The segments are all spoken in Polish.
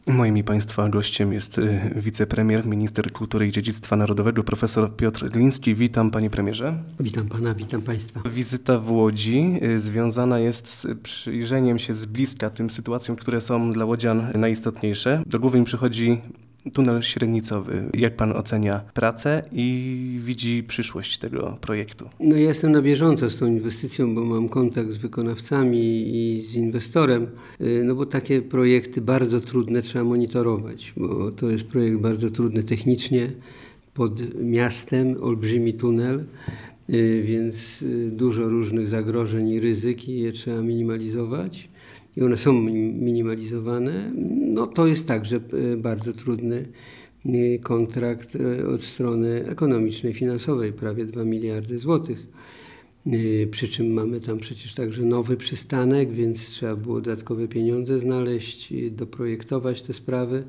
Moim i Państwa gościem jest wicepremier, minister kultury i dziedzictwa narodowego, profesor Piotr Gliński. Witam, panie premierze. Witam pana, witam państwa. Wizyta w Łodzi związana jest z przyjrzeniem się z bliska tym sytuacjom, które są dla łodzian najistotniejsze. Do głowy mi przychodzi tunel średnicowy. Jak pan ocenia pracę i widzi przyszłość tego projektu? Ja jestem na bieżąco z tą inwestycją, bo mam kontakt z wykonawcami i z inwestorem, bo takie projekty bardzo trudne trzeba monitorować, bo to jest projekt bardzo trudny technicznie, pod miastem, olbrzymi tunel, więc dużo różnych zagrożeń i ryzyk i je trzeba minimalizować. I one są minimalizowane. To jest także bardzo trudny kontrakt od strony ekonomicznej, finansowej, prawie 2 miliardy złotych. Przy czym mamy tam przecież także nowy przystanek, więc trzeba było dodatkowe pieniądze znaleźć, doprojektować te sprawy.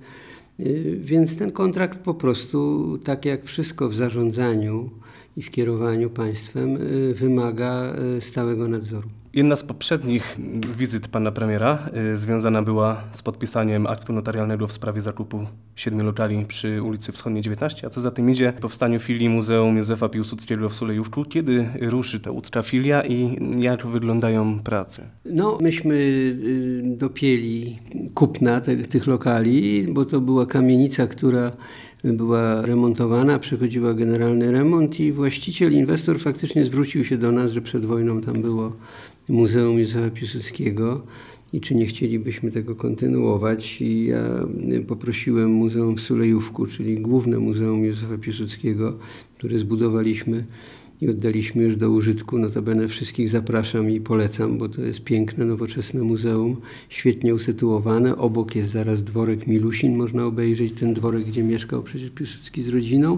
Więc ten kontrakt po prostu, tak jak wszystko w zarządzaniu i w kierowaniu państwem, wymaga stałego nadzoru. Jedna z poprzednich wizyt pana premiera związana była z podpisaniem aktu notarialnego w sprawie zakupu 7 lokali przy ulicy Wschodniej 19, a co za tym idzie, powstaniu filii Muzeum Józefa Piłsudskiego w Sulejówku. Kiedy ruszy ta łódzka filia i jak wyglądają prace? Myśmy dopięli kupna tych lokali, bo to była kamienica, która była remontowana, przechodziła generalny remont i właściciel, inwestor faktycznie zwrócił się do nas, że przed wojną tam było Muzeum Józefa Piłsudskiego i czy nie chcielibyśmy tego kontynuować. I ja poprosiłem Muzeum w Sulejówku, czyli główne Muzeum Józefa Piłsudskiego, które zbudowaliśmy i oddaliśmy już do użytku. Notabene wszystkich zapraszam i polecam, bo to jest piękne, nowoczesne muzeum, świetnie usytuowane. Obok jest zaraz dworek Milusin, można obejrzeć ten dworek, gdzie mieszkał przecież Piłsudski z rodziną.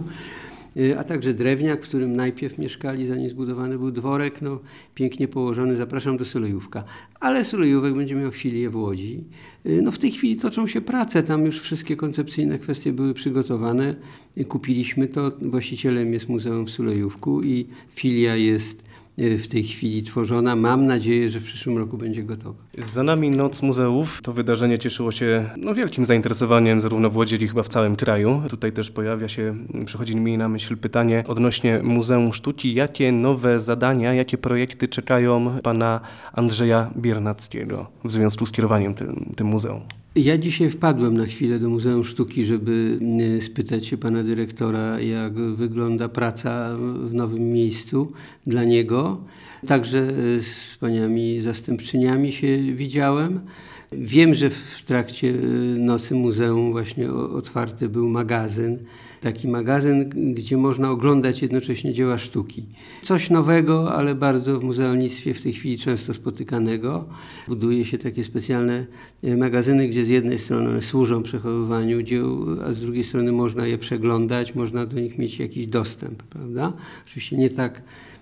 A także Drewniak, w którym najpierw mieszkali, zanim zbudowany był dworek, pięknie położony. Zapraszam do Sulejówka. Ale Sulejówek będzie miał filię w Łodzi. W tej chwili toczą się prace, tam już wszystkie koncepcyjne kwestie były przygotowane. Kupiliśmy to, właścicielem jest Muzeum w Sulejówku i filia jest w tej chwili tworzona. Mam nadzieję, że w przyszłym roku będzie gotowa. Za nami Noc Muzeów. To wydarzenie cieszyło się wielkim zainteresowaniem zarówno w Łodzi, jak i chyba w całym kraju. Tutaj też przychodzi mi na myśl pytanie odnośnie Muzeum Sztuki. Jakie nowe zadania, jakie projekty czekają pana Andrzeja Biernackiego w związku z kierowaniem tym muzeum? Ja dzisiaj wpadłem na chwilę do Muzeum Sztuki, żeby spytać się pana dyrektora, jak wygląda praca w nowym miejscu dla niego. Także z paniami zastępczyniami się widziałem. Wiem, że w trakcie Nocy Muzeum właśnie otwarty był magazyn. Taki magazyn, gdzie można oglądać jednocześnie dzieła sztuki. Coś nowego, ale bardzo w muzealnictwie w tej chwili często spotykanego. Buduje się takie specjalne magazyny, gdzie z jednej strony one służą przechowywaniu dzieł, a z drugiej strony można je przeglądać, można do nich mieć jakiś dostęp, prawda? Oczywiście nie tak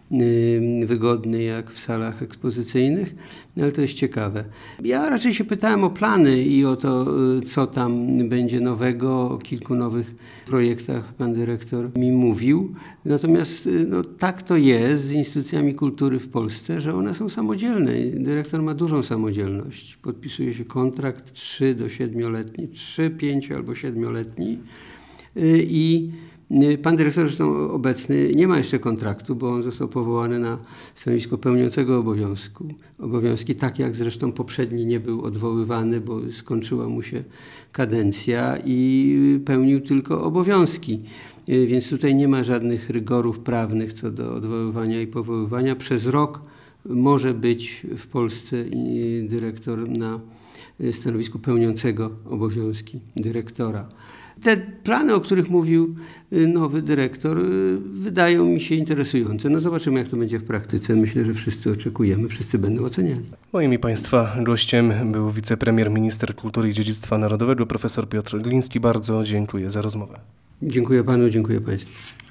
wygodny jak w salach ekspozycyjnych, ale to jest ciekawe. Ja raczej się pytałem o plany i o to, co tam będzie nowego, o kilku nowych projektach pan dyrektor mi mówił. Natomiast tak to jest z instytucjami kultury w Polsce, że one są samodzielne. Dyrektor ma dużą samodzielność. Podpisuje się kontrakt 3 do 7-letni, 3, 5 albo 7-letni i pan dyrektor zresztą obecny nie ma jeszcze kontraktu, bo on został powołany na stanowisko pełniącego obowiązki, tak jak zresztą poprzedni nie był odwoływany, bo skończyła mu się kadencja i pełnił tylko obowiązki. Więc tutaj nie ma żadnych rygorów prawnych co do odwoływania i powoływania. Przez rok może być w Polsce dyrektor na stanowisku pełniącego obowiązki dyrektora. Te plany, o których mówił nowy dyrektor, wydają mi się interesujące. Zobaczymy, jak to będzie w praktyce. Myślę, że wszyscy oczekujemy, wszyscy będą oceniali. Moim i państwa gościem był wicepremier, minister kultury i dziedzictwa narodowego, profesor Piotr Gliński. Bardzo dziękuję za rozmowę. Dziękuję panu, dziękuję państwu.